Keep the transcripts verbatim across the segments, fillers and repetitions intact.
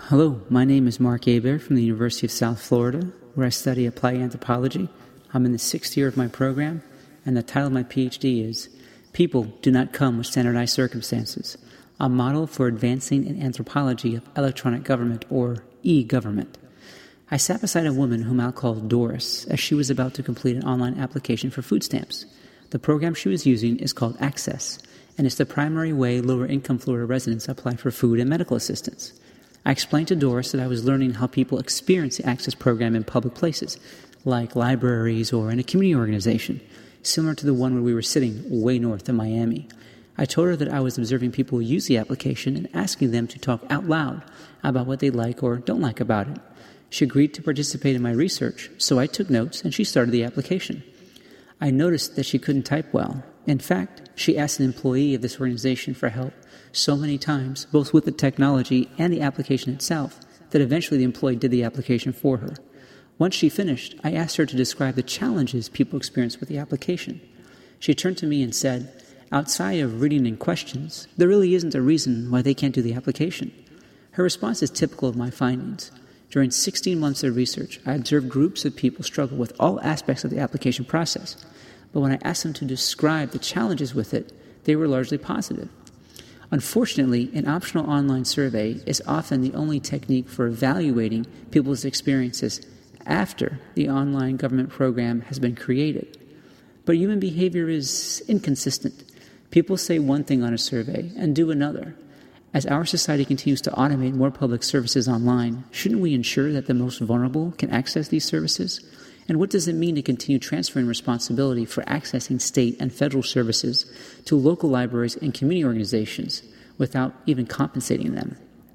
Hello, my name is Mark Hebert from the University of South Florida, where I study applied anthropology. I'm in the sixth year of my program, and the title of my PhD is People Do Not Come with Standardized Circumstances, a model for advancing an anthropology of electronic government, or e-government. I sat beside a woman whom I'll call Doris, as she was about to complete an online application for food stamps. The program she was using is called Access, and it's the primary way lower-income Florida residents apply for food and medical assistance. I explained to Doris that I was learning how people experience the Access program in public places, like libraries or in a community organization, similar to the one where we were sitting way north of Miami. I told her that I was observing people use the application and asking them to talk out loud about what they like or don't like about it. She agreed to participate in my research, so I took notes and she started the application. I noticed that she couldn't type well. In fact, she asked an employee of this organization for help so many times, both with the technology and the application itself, that eventually the employee did the application for her. Once she finished, I asked her to describe the challenges people experience with the application. She turned to me and said, outside of reading and questions, there really isn't a reason why they can't do the application. Her response is typical of my findings. During sixteen months of research, I observed groups of people struggle with all aspects of the application process. But when I asked them to describe the challenges with it, they were largely positive. Unfortunately, an optional online survey is often the only technique for evaluating people's experiences after the online government program has been created. But human behavior is inconsistent. People say one thing on a survey and do another. As our society continues to automate more public services online, shouldn't we ensure that the most vulnerable can access these services? And what does it mean to continue transferring responsibility for accessing state and federal services to local libraries and community organizations without even compensating them?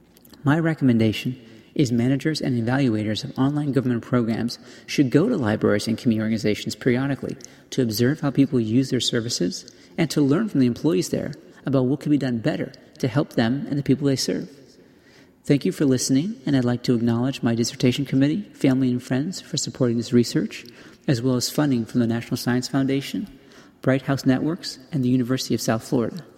My recommendation is managers and evaluators of online government programs should go to libraries and community organizations periodically to observe how people use their services and to learn from the employees there about what could be done better to help them and the people they serve. Thank you for listening, and I'd like to acknowledge my dissertation committee, family, and friends for supporting this research, as well as funding from the National Science Foundation, Bright House Networks, and the University of South Florida.